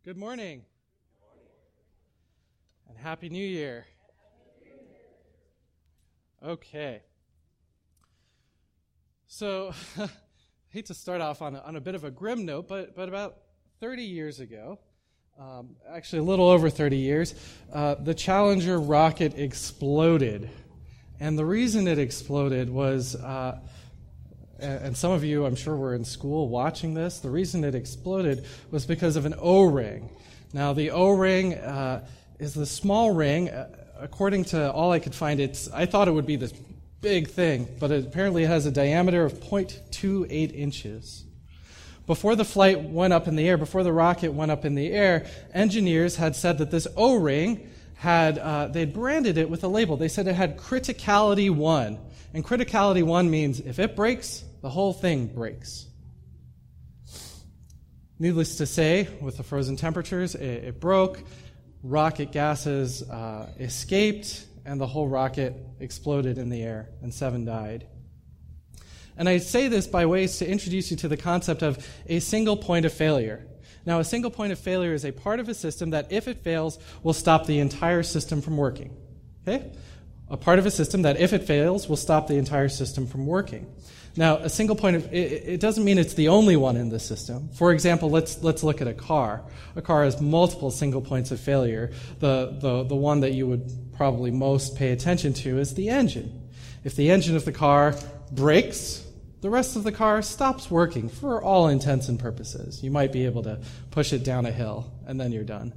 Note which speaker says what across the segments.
Speaker 1: Good morning. And Happy New Year. Okay. So, I hate to start off on a bit of a grim note, but about 30 years ago, actually a little over 30 years, the Challenger rocket exploded. And the reason it exploded was, and some of you, I'm sure, were in school watching this. The reason it exploded was because of an O-ring. Now, the O-ring is the small ring. According to all I could find, I thought it would be this big thing, but it apparently has a diameter of 0.28 inches. Before the flight went up in the air, before the rocket went up in the air, engineers had said that this O-ring they'd branded it with a label. They said it had criticality 1. And criticality 1 means if it breaks, the whole thing breaks. Needless to say, with the frozen temperatures, it broke, rocket gases escaped, and the whole rocket exploded in the air, and 7 died. And I say this by ways to introduce you to the concept of a single point of failure. Now, a single point of failure is a part of a system that, if it fails, will stop the entire system from working. Okay? A part of a system that, if it fails, will stop the entire system from working. Now, a single point of it doesn't mean it's the only one in the system. For example, let's look at a car. A car has multiple single points of failure. The one that you would probably most pay attention to is the engine. If the engine of the car breaks, the rest of the car stops working for all intents and purposes. You might be able to push it down a hill, and then you're done.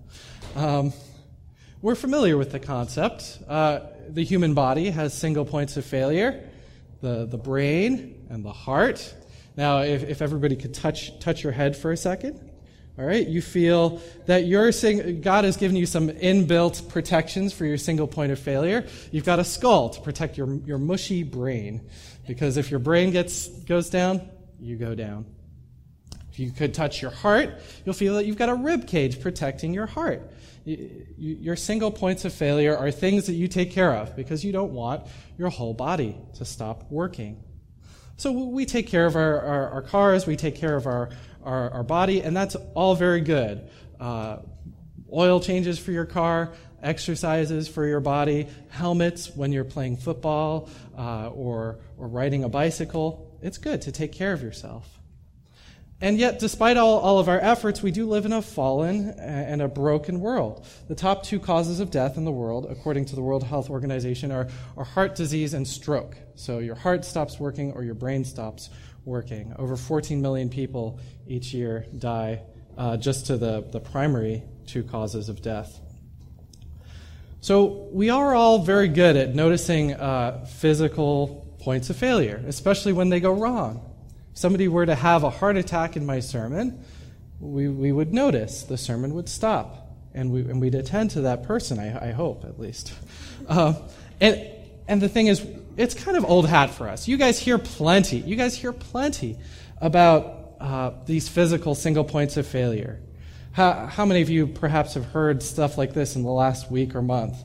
Speaker 1: We're familiar with the concept. The human body has single points of failure, the brain and the heart. Now, if everybody could touch your head for a second, all right, you feel that God has given you some inbuilt protections for your single point of failure. You've got a skull to protect your mushy brain, because if your brain goes down, you go down. If you could touch your heart, you'll feel that you've got a rib cage protecting your heart. Your single points of failure are things that you take care of because you don't want your whole body to stop working. So we take care of our cars, we take care of our body, and that's all very good. Oil changes for your car, exercises for your body, helmets when you're playing football or riding a bicycle. It's good to take care of yourself. And yet, despite all of our efforts, we do live in a fallen and a broken world. The top 2 causes of death in the world, according to the World Health Organization, are heart disease and stroke. So your heart stops working or your brain stops working. Over 14 million people each year die just to the primary 2 causes of death. So we are all very good at noticing physical points of failure, especially when they go wrong. If somebody were to have a heart attack in my sermon, we would notice. The sermon would stop, and we'd attend to that person, I hope, at least. And the thing is, it's kind of old hat for us. You guys hear plenty about these physical single points of failure. How many of you perhaps have heard stuff like this in the last week or month?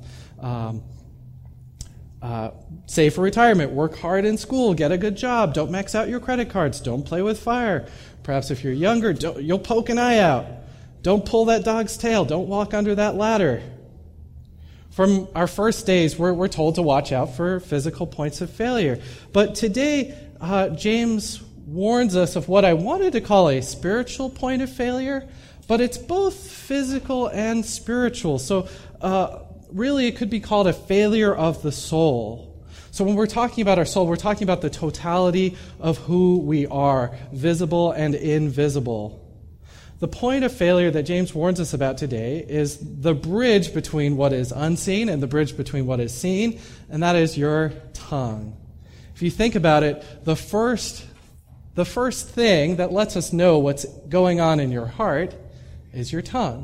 Speaker 1: Save for retirement, work hard in school, get a good job, don't max out your credit cards, don't play with fire. Perhaps if you're younger, you'll poke an eye out. Don't pull that dog's tail, don't walk under that ladder. From our first days, we're told to watch out for physical points of failure. But today, James warns us of what I wanted to call a spiritual point of failure, but it's both physical and spiritual. So really, it could be called a failure of the soul. So when we're talking about our soul, we're talking about the totality of who we are, visible and invisible. The point of failure that James warns us about today is the bridge between what is unseen and the bridge between what is seen, and that is your tongue. If you think about it, the first thing that lets us know what's going on in your heart is your tongue.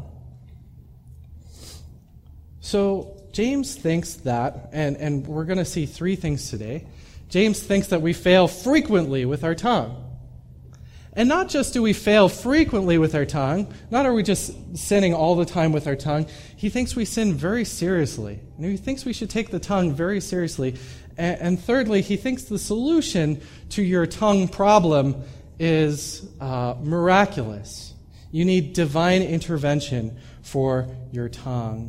Speaker 1: So James thinks that, and we're going to see 3 things today. James thinks that we fail frequently with our tongue. And not just do we fail frequently with our tongue, not are we just sinning all the time with our tongue, he thinks we sin very seriously. And he thinks we should take the tongue very seriously. And thirdly, he thinks the solution to your tongue problem is miraculous. You need divine intervention for your tongue.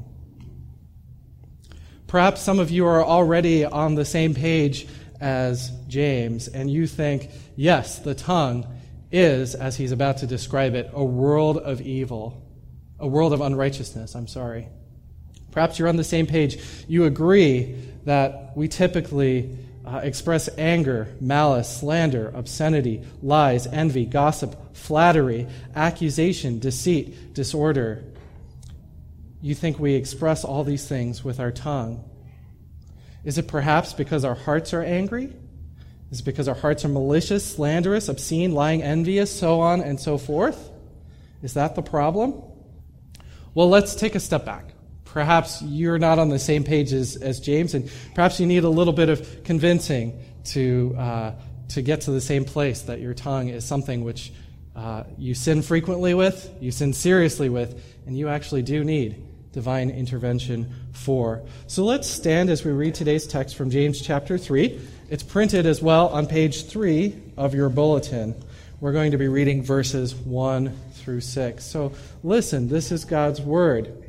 Speaker 1: Perhaps some of you are already on the same page as James, and you think, yes, the tongue is, as he's about to describe it, a world of evil, a world of unrighteousness, Perhaps you're on the same page. You agree that we typically express anger, malice, slander, obscenity, lies, envy, gossip, flattery, accusation, deceit, disorder. You think we express all these things with our tongue. Is it perhaps because our hearts are angry? Is it because our hearts are malicious, slanderous, obscene, lying, envious, so on and so forth? Is that the problem? Well, let's take a step back. Perhaps you're not on the same page as James, and perhaps you need a little bit of convincing to get to the same place that your tongue is something which you sin frequently with, you sin seriously with, and you actually do need divine intervention for. So let's stand as we read today's text from James chapter 3. It's printed as well on page 3 of your bulletin. We're going to be reading verses 1 through 6. So listen, this is God's word.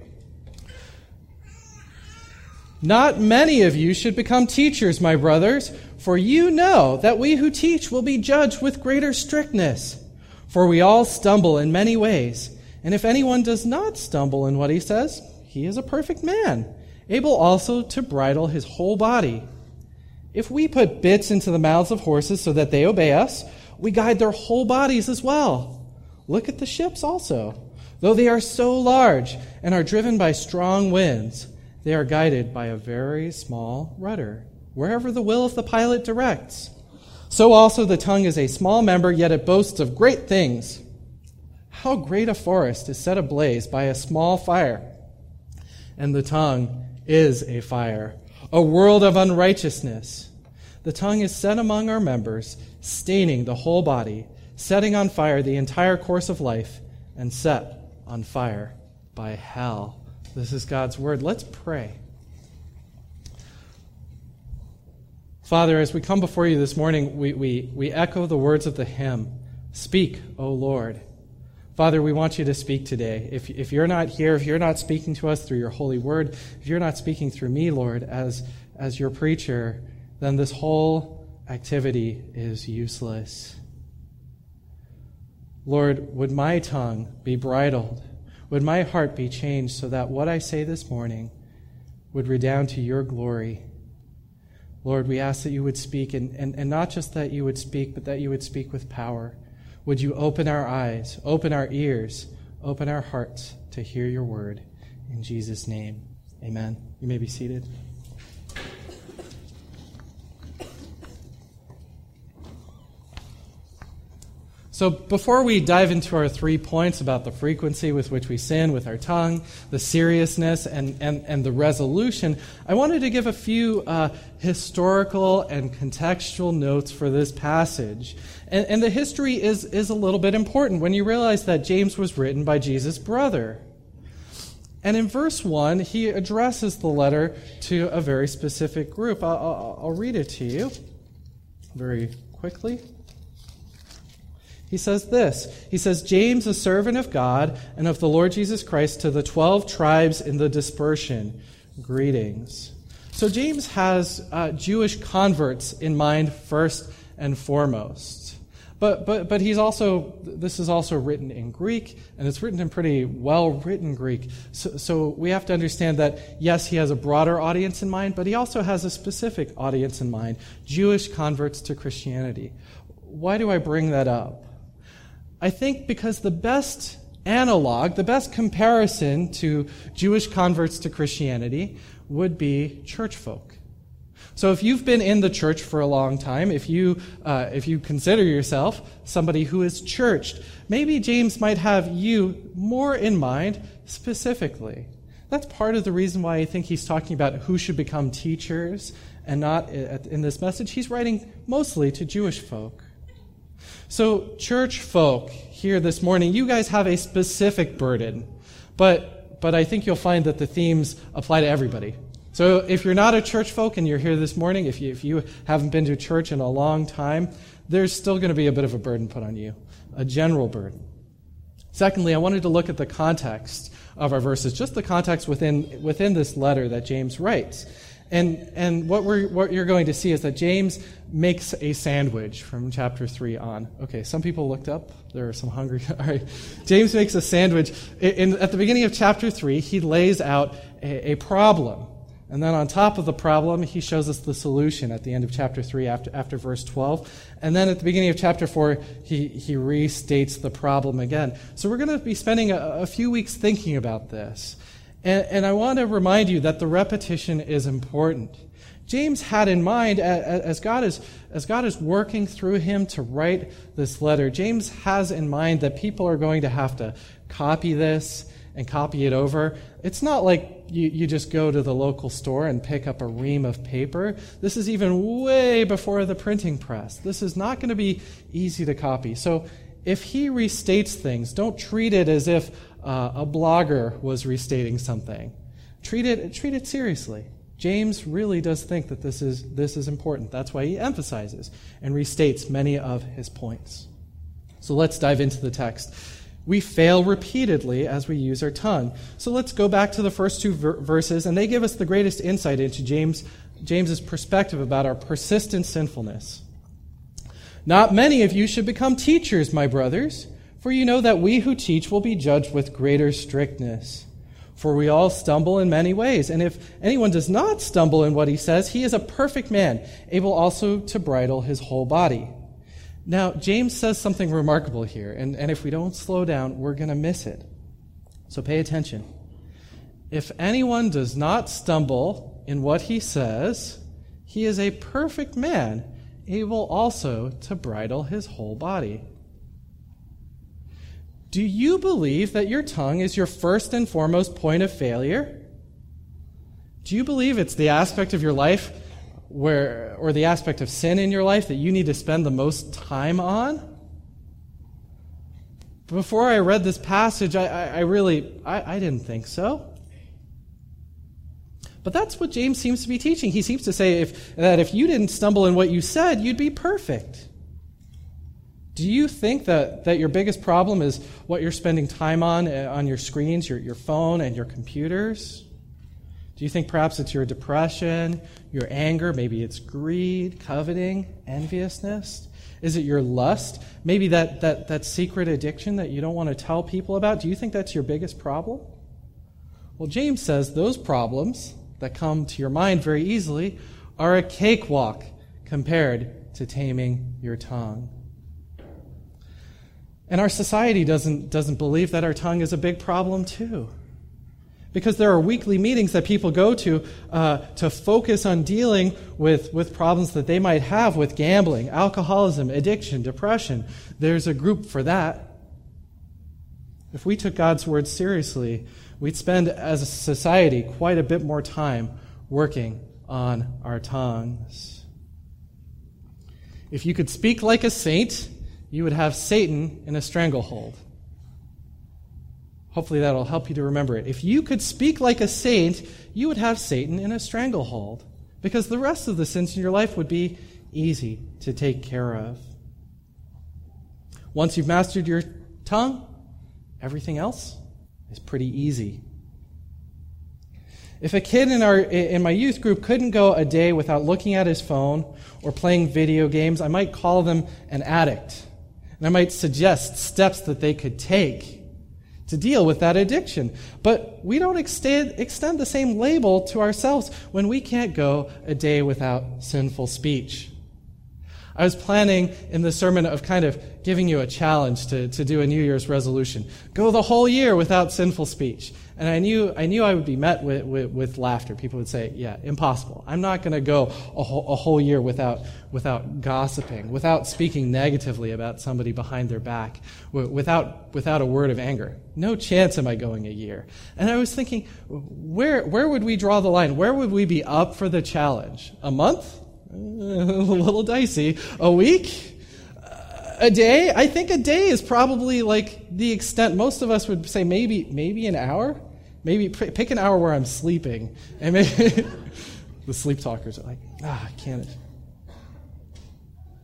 Speaker 1: Not many of you should become teachers, my brothers, for you know that we who teach will be judged with greater strictness. For we all stumble in many ways, and if anyone does not stumble in what he says, he is a perfect man, able also to bridle his whole body. If we put bits into the mouths of horses so that they obey us, we guide their whole bodies as well. Look at the ships also. Though they are so large and are driven by strong winds, they are guided by a very small rudder, wherever the will of the pilot directs. So also the tongue is a small member, yet it boasts of great things. How great a forest is set ablaze by a small fire! And the tongue is a fire, a world of unrighteousness. The tongue is set among our members, staining the whole body, setting on fire the entire course of life, and set on fire by hell. This is God's word. Let's pray. Father, as we come before you this morning, we echo the words of the hymn, "Speak, O Lord." Father, we want you to speak today. If you're not here, if you're not speaking to us through your holy word, if you're not speaking through me, Lord, as your preacher, then this whole activity is useless. Lord, would my tongue be bridled? Would my heart be changed so that what I say this morning would redound to your glory? Lord, we ask that you would speak, and not just that you would speak, but that you would speak with power. Would you open our eyes, open our ears, open our hearts to hear your word. In Jesus' name, amen. You may be seated. So before we dive into our 3 points about the frequency with which we sin with our tongue, the seriousness, and the resolution, I wanted to give a few historical and contextual notes for this passage. And the history is a little bit important when you realize that James was written by Jesus' brother. And in verse 1, he addresses the letter to a very specific group. I'll read it to you very quickly. He says this. He says, James, a servant of God and of the Lord Jesus Christ, to the 12 tribes in the dispersion, greetings. So James has Jewish converts in mind first and foremost. But he's also, this is also written in Greek, and it's written in pretty well-written Greek. So we have to understand that, yes, he has a broader audience in mind, but he also has a specific audience in mind, Jewish converts to Christianity. Why do I bring that up? I think because the best analog, the best comparison to Jewish converts to Christianity would be church folk. So if you've been in the church for a long time, if you consider yourself somebody who is churched, maybe James might have you more in mind specifically. That's part of the reason why I think he's talking about who should become teachers and not in this message. He's writing mostly to Jewish folk. So church folk here this morning, you guys have a specific burden, but I think you'll find that the themes apply to everybody. So if you're not a church folk and you're here this morning, if you haven't been to church in a long time, there's still going to be a bit of a burden put on you, a general burden. Secondly, I wanted to look at the context of our verses, just the context within this letter that James writes. And what you're going to see is that James makes a sandwich from chapter 3 on. Okay, some people looked up. There are some hungry. All right. James makes a sandwich. At the beginning of chapter 3, he lays out a problem. And then on top of the problem, he shows us the solution at the end of chapter 3 after verse 12. And then at the beginning of chapter 4, he restates the problem again. So we're going to be spending a few weeks thinking about this. And I want to remind you that the repetition is important. James had in mind, as God is working through him to write this letter, James has in mind that people are going to have to copy this and copy it over. It's not like you just go to the local store and pick up a ream of paper. This is even way before the printing press. This is not going to be easy to copy. So if he restates things, don't treat it as if a blogger was restating something. Treat it seriously. James really does think that this is important. That's why he emphasizes and restates many of his points. So let's dive into the text. We fail repeatedly as we use our tongue. So let's go back to the first two verses, and they give us the greatest insight into James's perspective about our persistent sinfulness. Not many of you should become teachers, my brothers, for you know that we who teach will be judged with greater strictness. For we all stumble in many ways, and if anyone does not stumble in what he says, he is a perfect man, able also to bridle his whole body. Now, James says something remarkable here, and if we don't slow down, we're going to miss it. So pay attention. If anyone does not stumble in what he says, he is a perfect man, able also to bridle his whole body. Do you believe that your tongue is your first and foremost point of failure? Do you believe it's the aspect of your life or the aspect of sin in your life that you need to spend the most time on? Before I read this passage, I didn't think so. But that's what James seems to be teaching. He seems to say that if you didn't stumble in what you said, you'd be perfect. Do you think that your biggest problem is what you're spending time on your screens, your phone, and your computers? Do you think perhaps it's your depression, your anger, maybe it's greed, coveting, enviousness? Is it your lust? Maybe that secret addiction that you don't want to tell people about? Do you think that's your biggest problem? Well, James says those problems that come to your mind very easily are a cakewalk compared to taming your tongue. And our society doesn't believe that our tongue is a big problem too. Because there are weekly meetings that people go to focus on dealing with problems that they might have with gambling, alcoholism, addiction, depression. There's a group for that. If we took God's word seriously, we'd spend as a society quite a bit more time working on our tongues. If you could speak like a saint, you would have Satan in a stranglehold. Hopefully that'll help you to remember it. If you could speak like a saint, you would have Satan in a stranglehold, because the rest of the sins in your life would be easy to take care of. Once you've mastered your tongue, everything else is pretty easy. If a kid in my youth group couldn't go a day without looking at his phone or playing video games, I might call them an addict. And I might suggest steps that they could take to deal with that addiction. But we don't extend the same label to ourselves when we can't go a day without sinful speech. I was planning in the sermon of kind of giving you a challenge to do a New Year's resolution. Go the whole year without sinful speech. And I knew I would be met with laughter. People would say, yeah, impossible. I'm not going to go a whole year without gossiping, without speaking negatively about somebody behind their back, without a word of anger. No chance am I going a year. And I was thinking, where would we draw the line? Where would we be up for the challenge? A month? A little dicey. A week? A day? I think a day is probably like the extent. Most of us would say maybe an hour. Maybe pick an hour where I'm sleeping. And maybe the sleep talkers are like, I can't.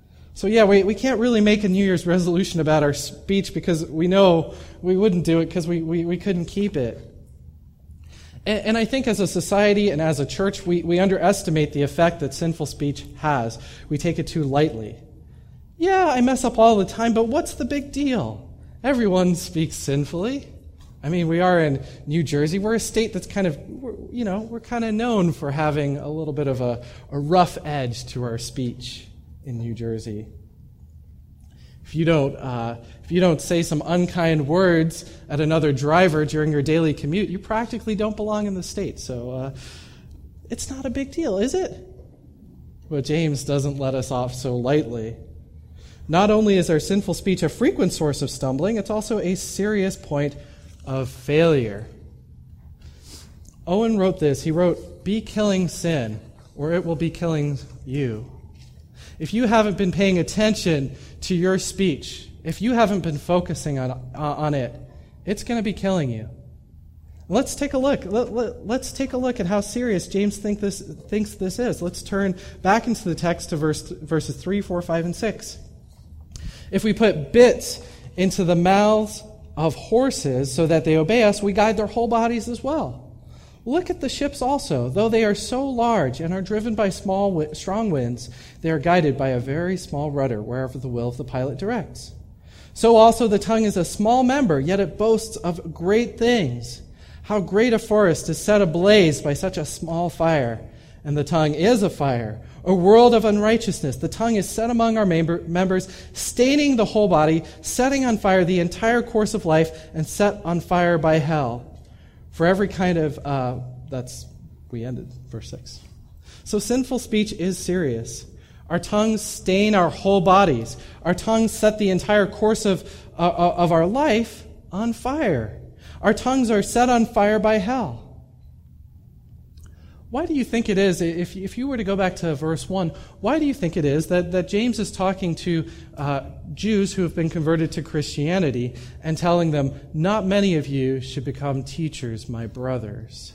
Speaker 1: So yeah, we can't really make a New Year's resolution about our speech because we know we wouldn't do it because we couldn't keep it. And I think as a society and as a church, we underestimate the effect that sinful speech has. We take it too lightly. Yeah, I mess up all the time, but what's the big deal? Everyone speaks sinfully. I mean, we are in New Jersey. We're a state that's kind of, we're kind of known for having a little bit of a rough edge to our speech in New Jersey. If you don't say some unkind words at another driver during your daily commute, you practically don't belong in the state. So it's not a big deal, is it? But James doesn't let us off so lightly. Not only is our sinful speech a frequent source of stumbling, it's also a serious point of failure. Owen wrote this. He wrote, "Be killing sin, or it will be killing you." If you haven't been paying attention to your speech, if you haven't been focusing on it, it's going to be killing you. Let's take a look. Let's take a look at how serious James thinks this is. Let's turn back into the text to verses 3, 4, 5, and 6. If we put bits into the mouths of horses so that they obey us, we guide their whole bodies as well. Look at the ships also. Though they are so large and are driven by strong winds, they are guided by a very small rudder wherever the will of the pilot directs. So also the tongue is a small member, yet it boasts of great things. How great a forest is set ablaze by such a small fire. And the tongue is a fire, a world of unrighteousness. The tongue is set among our members, staining the whole body, setting on fire the entire course of life, and set on fire by hell. For every kind of, we ended verse 6. So sinful speech is serious. Our tongues stain our whole bodies. Our tongues set the entire course of our life on fire. Our tongues are set on fire by hell. Why do you think it is, if you were to go back to verse 1, why do you think it is that James is talking to Jews who have been converted to Christianity and telling them, not many of you should become teachers, my brothers?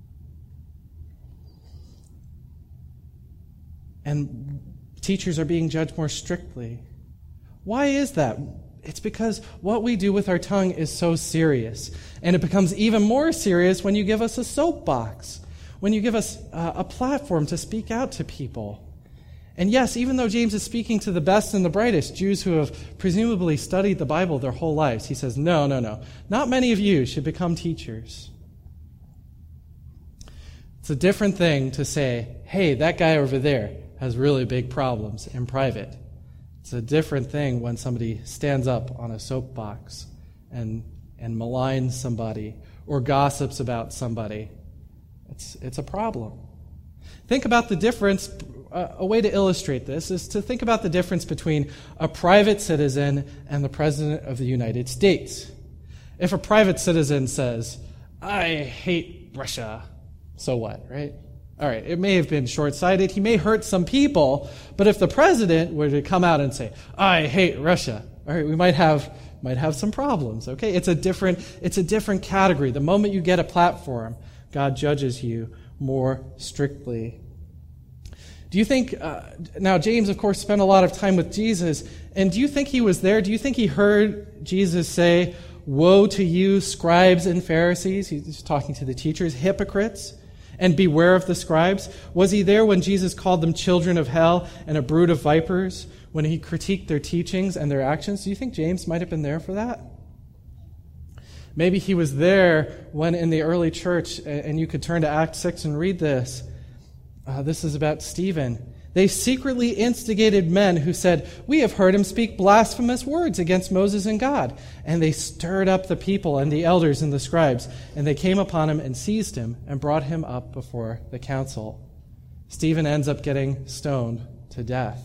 Speaker 1: And teachers are being judged more strictly. Why is that? It's because what we do with our tongue is so serious. And it becomes even more serious when you give us a soapbox, when you give us a platform to speak out to people. And yes, even though James is speaking to the best and the brightest, Jews who have presumably studied the Bible their whole lives, he says, no. Not many of you should become teachers. It's a different thing to say, hey, that guy over there has really big problems in private. It's a different thing when somebody stands up on a soapbox and maligns somebody or gossips about somebody. It's a problem. Think about the difference. A way to illustrate this is to think about the difference between a private citizen and the President of the United States. If a private citizen says, I hate Russia, so what, right? All right, it may have been short-sighted. He may hurt some people, but if the president were to come out and say, I hate Russia, all right, we might have some problems, okay? It's a different category. The moment you get a platform, God judges you more strictly. Do you think, now James, of course, spent a lot of time with Jesus, and do you think he was there? Do you think he heard Jesus say, woe to you, scribes and Pharisees? He's talking to the teachers, hypocrites, and beware of the scribes. Was he there when Jesus called them children of hell and a brood of vipers, when he critiqued their teachings and their actions? Do you think James might have been there for that? Maybe he was there when in the early church, and you could turn to Acts 6 and read this. This is about Stephen. They secretly instigated men who said, we have heard him speak blasphemous words against Moses and God. And they stirred up the people and the elders and the scribes, and they came upon him and seized him and brought him up before the council. Stephen ends up getting stoned to death.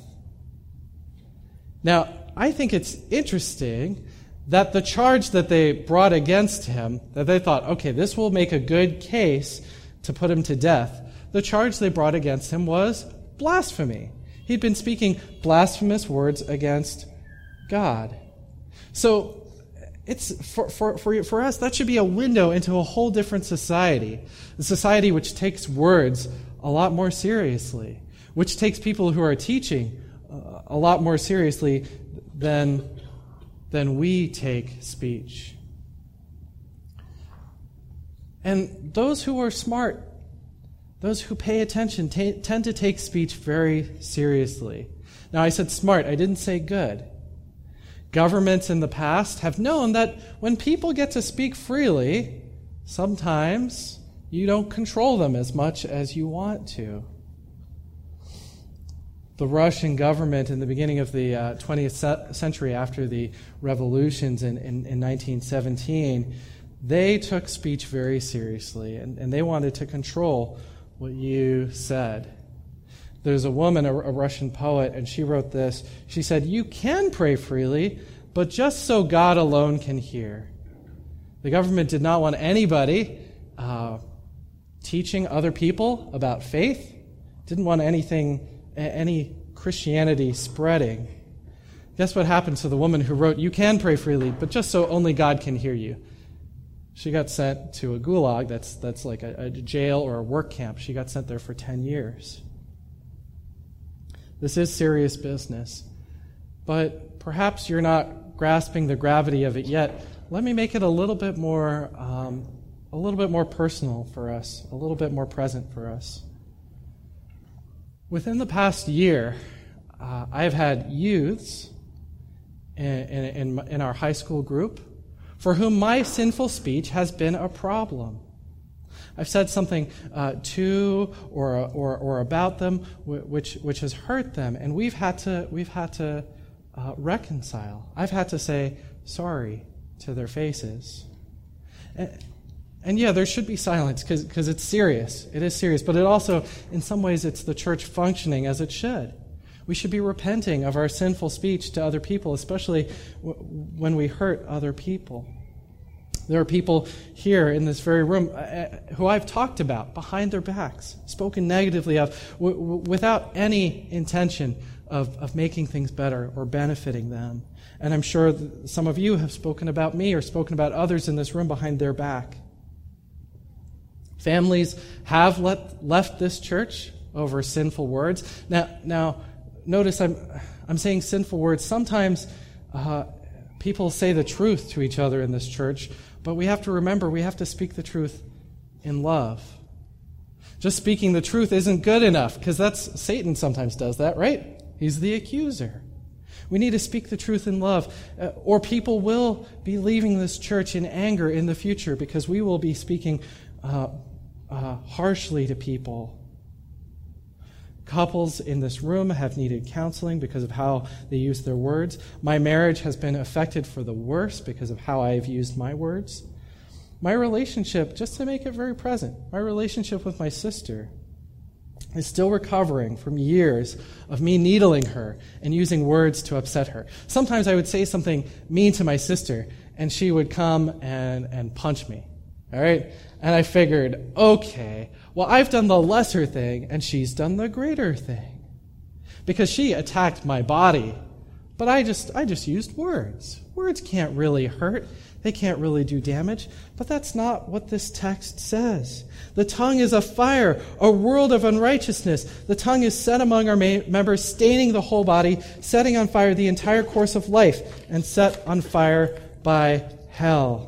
Speaker 1: Now, I think it's interesting that the charge that they brought against him, that they thought, okay, this will make a good case to put him to death. The charge they brought against him was blasphemy. He'd been speaking blasphemous words against God. So it's for us, that should be a window into a whole different society. A society which takes words a lot more seriously, which takes people who are teaching a lot more seriously than we take speech. And those who are smart, those who pay attention, tend to take speech very seriously. Now, I said smart, I didn't say good. Governments in the past have known that when people get to speak freely, sometimes you don't control them as much as you want to. The Russian government in the beginning of the 20th century, after the revolutions in 1917, they took speech very seriously, and they wanted to control what you said. There's a woman, a Russian poet, and she wrote this. She said, "You can pray freely, but just so God alone can hear." The government did not want anybody teaching other people about faith, didn't want any Christianity spreading. Guess what happened to the woman who wrote, "You can pray freely, but just so only God can hear you"? She got sent to a gulag, that's like a jail or a work camp. She got sent there for 10 years. This is serious business, but perhaps you're not grasping the gravity of it yet. Let me make it a little bit more personal for us, a little bit more present for us. Within the past year, I've had youths in our high school group for whom my sinful speech has been a problem. I've said something to or about them which has hurt them, and we've had to reconcile. I've had to say sorry to their faces. And yeah, there should be silence because it's serious. It is serious, but it also, in some ways, it's the church functioning as it should. We should be repenting of our sinful speech to other people, especially when we hurt other people. There are people here in this very room who I've talked about behind their backs, spoken negatively of, without any intention of making things better or benefiting them. And I'm sure some of you have spoken about me or spoken about others in this room behind their back. Families have left this church over sinful words. Now, notice I'm saying sinful words. Sometimes people say the truth to each other in this church, but we have to remember we have to speak the truth in love. Just speaking the truth isn't good enough, because Satan sometimes does that, right? He's the accuser. We need to speak the truth in love, or people will be leaving this church in anger in the future because we will be speaking harshly to people. Couples in this room have needed counseling because of how they use their words. My marriage has been affected for the worse because of how I've used my words. My relationship, just to make it very present, my relationship with my sister is still recovering from years of me needling her and using words to upset her. Sometimes I would say something mean to my sister, and she would come and punch me. All right? And I figured, okay, well, I've done the lesser thing, and she's done the greater thing. Because she attacked my body, but I just used words. Words can't really hurt. They can't really do damage. But that's not what this text says. The tongue is a fire, a world of unrighteousness. The tongue is set among our members, staining the whole body, setting on fire the entire course of life, and set on fire by hell.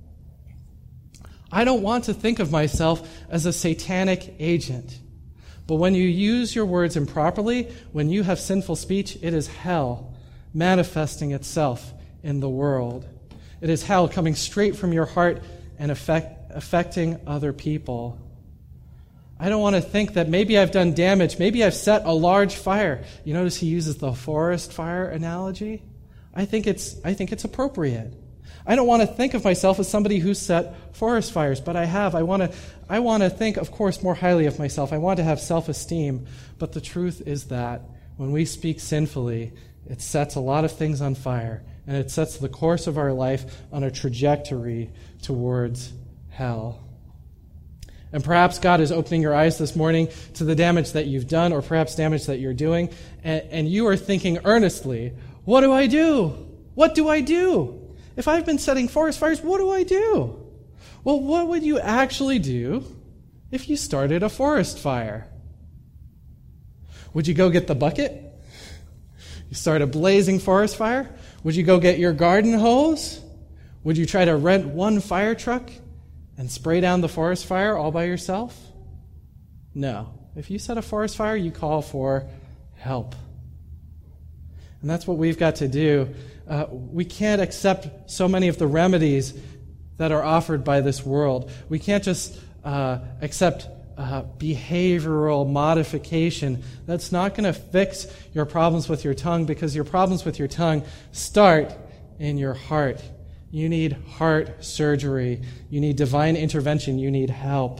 Speaker 1: I don't want to think of myself as a satanic agent. But when you use your words improperly, when you have sinful speech, it is hell manifesting itself in the world. It is hell coming straight from your heart and affecting other people. I don't want to think that maybe I've done damage. Maybe I've set a large fire. You notice he uses the forest fire analogy? I think it's appropriate. I don't want to think of myself as somebody who's set forest fires, but I have. I want to think, of course, more highly of myself. I want to have self-esteem. But the truth is that when we speak sinfully, it sets a lot of things on fire, and it sets the course of our life on a trajectory towards hell. And perhaps God is opening your eyes this morning to the damage that you've done, or perhaps damage that you're doing, and you are thinking earnestly, what do I do? What do I do? If I've been setting forest fires, what do I do? Well, what would you actually do if you started a forest fire? Would you go get the bucket? You start a blazing forest fire? Would you go get your garden hose? Would you try to rent one fire truck and spray down the forest fire all by yourself? No. If you set a forest fire, you call for help. And that's what we've got to do. We can't accept so many of the remedies that are offered by this world. We can't just accept behavioral modification. That's not going to fix your problems with your tongue, because your problems with your tongue start in your heart. You need heart surgery. You need divine intervention. You need help.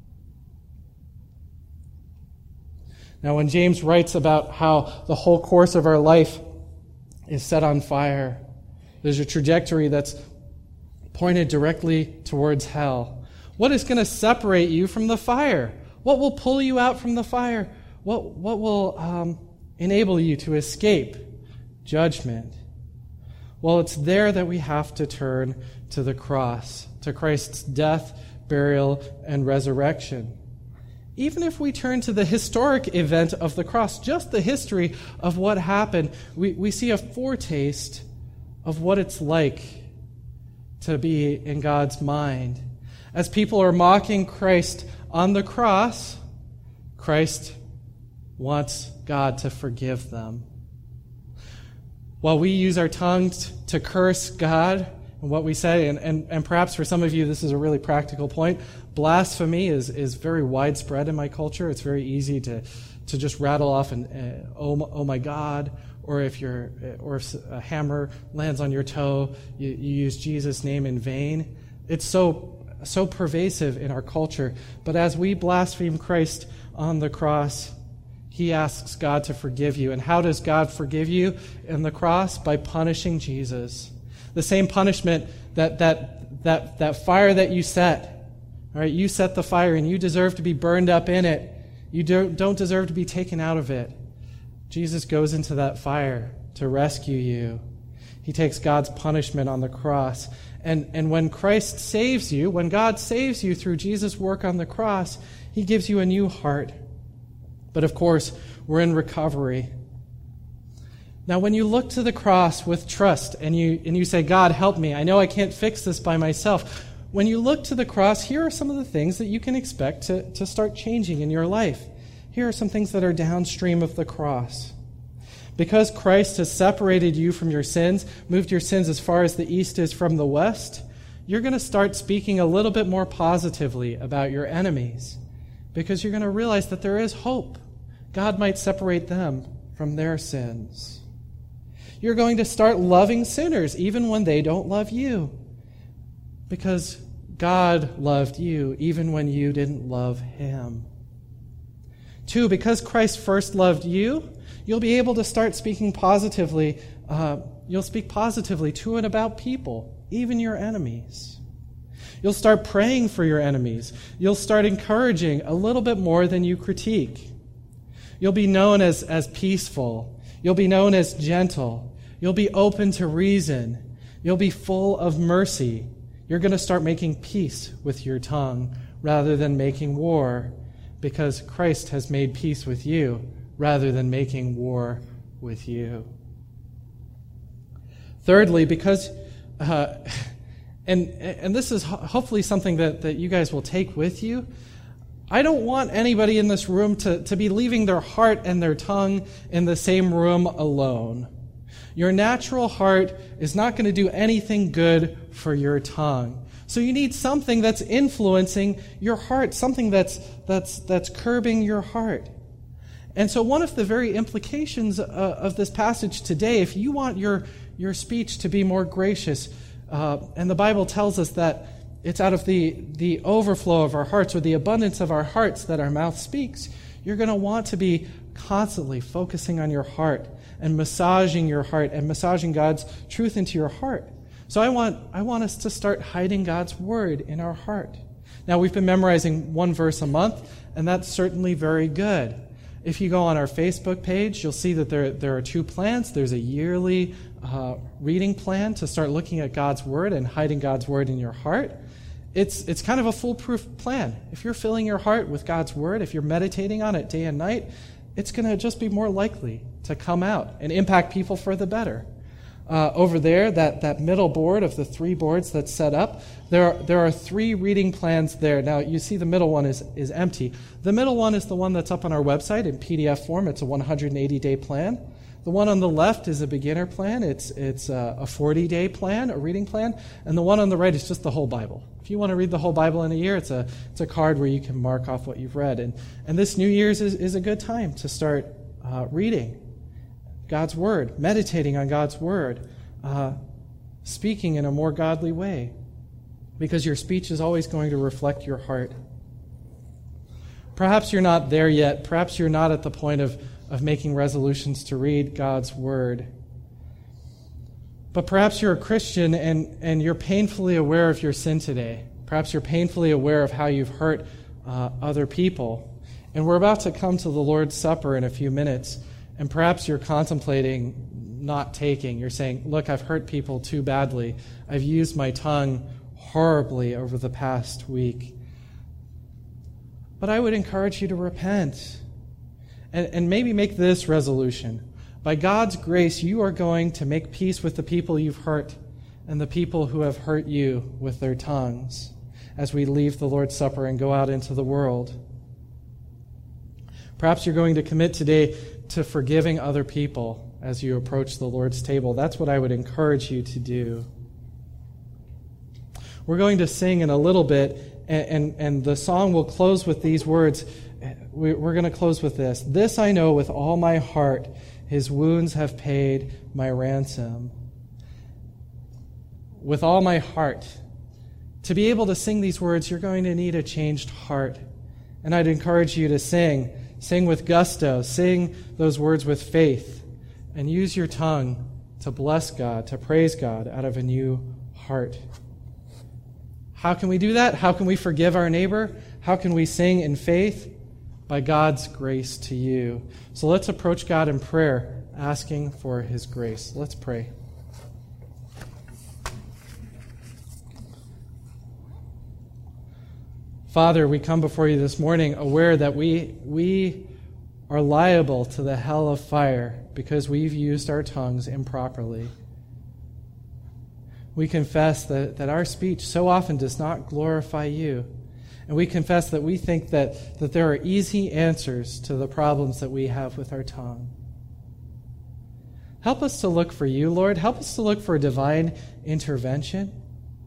Speaker 1: Now, when James writes about how the whole course of our life is set on fire, there's a trajectory that's pointed directly towards hell. What is going to separate you from the fire? What will pull you out from the fire? What will enable you to escape judgment? Well, it's there that we have to turn to the cross, to Christ's death, burial, and resurrection. Even if we turn to the historic event of the cross, just the history of what happened, we see a foretaste of what it's like to be in God's mind. As people are mocking Christ on the cross, Christ wants God to forgive them. While we use our tongues to curse God and what we say, and perhaps for some of you this is a really practical point, blasphemy is very widespread in my culture. It's very easy to just rattle off and oh my God, or if a hammer lands on your toe, you use Jesus' name in vain. It's so pervasive in our culture. But as we blaspheme Christ on the cross, he asks God to forgive you. And how does God forgive you in the cross? By punishing Jesus. The same punishment that fire that you set. All right, you set the fire and you deserve to be burned up in it. You don't deserve to be taken out of it. Jesus goes into that fire to rescue you. He takes God's punishment on the cross. And when Christ saves you, when God saves you through Jesus' work on the cross, he gives you a new heart. But of course, we're in recovery. Now, when you look to the cross with trust and you say, God, help me. I know I can't fix this by myself. When you look to the cross, here are some of the things that you can expect to start changing in your life. Here are some things that are downstream of the cross. Because Christ has separated you from your sins, moved your sins as far as the east is from the west, you're going to start speaking a little bit more positively about your enemies. Because you're going to realize that there is hope. God might separate them from their sins. You're going to start loving sinners even when they don't love you. Because God loved you even when you didn't love him. 2, because Christ first loved you, you'll be able to start speaking positively. You'll speak positively to and about people, even your enemies. You'll start praying for your enemies. You'll start encouraging a little bit more than you critique. You'll be known as peaceful. You'll be known as gentle. You'll be open to reason. You'll be full of mercy. You're going to start making peace with your tongue rather than making war, because Christ has made peace with you rather than making war with you. Thirdly, because, and this is hopefully something that you guys will take with you, I don't want anybody in this room to be leaving their heart and their tongue in the same room alone. Your natural heart is not going to do anything good for your tongue. So you need something that's influencing your heart, something that's curbing your heart. And so one of the very implications of this passage today, if you want your speech to be more gracious, and the Bible tells us that it's out of the overflow of our hearts or the abundance of our hearts that our mouth speaks, you're going to want to be constantly focusing on your heart and massaging your heart and massaging God's truth into your heart. So I want us to start hiding God's word in our heart. Now, we've been memorizing one verse a month, and that's certainly very good. If you go on our Facebook page, you'll see that there are 2 plans. There's a yearly reading plan to start looking at God's word and hiding God's word in your heart. It's kind of a foolproof plan. If you're filling your heart with God's word, if you're meditating on it day and night, it's going to just be more likely to come out and impact people for the better. Over there, that middle board of the 3 boards that's set up, there are 3 reading plans there. Now, you see the middle one is empty. The middle one is the one that's up on our website in PDF form. It's a 180-day plan. The one on the left is a beginner plan. It's a 40-day plan, a reading plan. And the one on the right is just the whole Bible. If you want to read the whole Bible in a year, it's a card where you can mark off what you've read. And this New Year's is a good time to start reading God's Word, meditating on God's Word, speaking in a more godly way, because your speech is always going to reflect your heart. Perhaps you're not there yet. Perhaps you're not at the point of making resolutions to read God's Word. But perhaps you're a Christian and you're painfully aware of your sin today. Perhaps you're painfully aware of how you've hurt other people. And we're about to come to the Lord's Supper in a few minutes. And perhaps you're contemplating not taking. You're saying, look, I've hurt people too badly. I've used my tongue horribly over the past week. But I would encourage you to repent and maybe make this resolution. By God's grace, you are going to make peace with the people you've hurt and the people who have hurt you with their tongues as we leave the Lord's Supper and go out into the world. Perhaps you're going to commit today to forgiving other people as you approach the Lord's table. That's what I would encourage you to do. We're going to sing in a little bit, and the song will close with these words. We're going to close with this. This I know with all my heart, his wounds have paid my ransom. With all my heart. To be able to sing these words, you're going to need a changed heart. And I'd encourage you to sing. Sing with gusto. Sing those words with faith. And use your tongue to bless God, to praise God out of a new heart. How can we do that? How can we forgive our neighbor? How can we sing in faith? By God's grace to you. So let's approach God in prayer, asking for his grace. Let's pray. Father, we come before you this morning aware that we are liable to the hell of fire because we've used our tongues improperly. We confess that our speech so often does not glorify you. And we confess that we think that there are easy answers to the problems that we have with our tongue. Help us to look for you, Lord. Help us to look for divine intervention.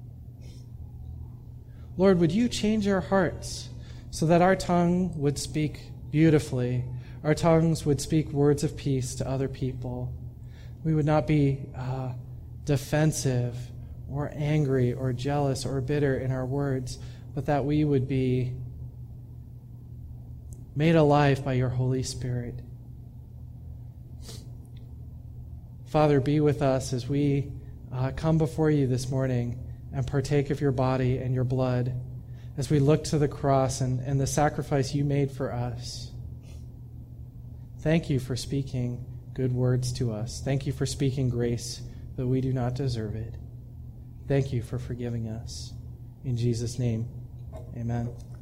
Speaker 1: Lord, would you change our hearts so that our tongue would speak beautifully, our tongues would speak words of peace to other people. We would not be defensive or angry or jealous or bitter in our words, but that we would be made alive by your Holy Spirit. Father, be with us as we come before you this morning and partake of your body and your blood, as we look to the cross and the sacrifice you made for us. Thank you for speaking good words to us. Thank you for speaking grace, though we do not deserve it. Thank you for forgiving us. In Jesus' name, amen.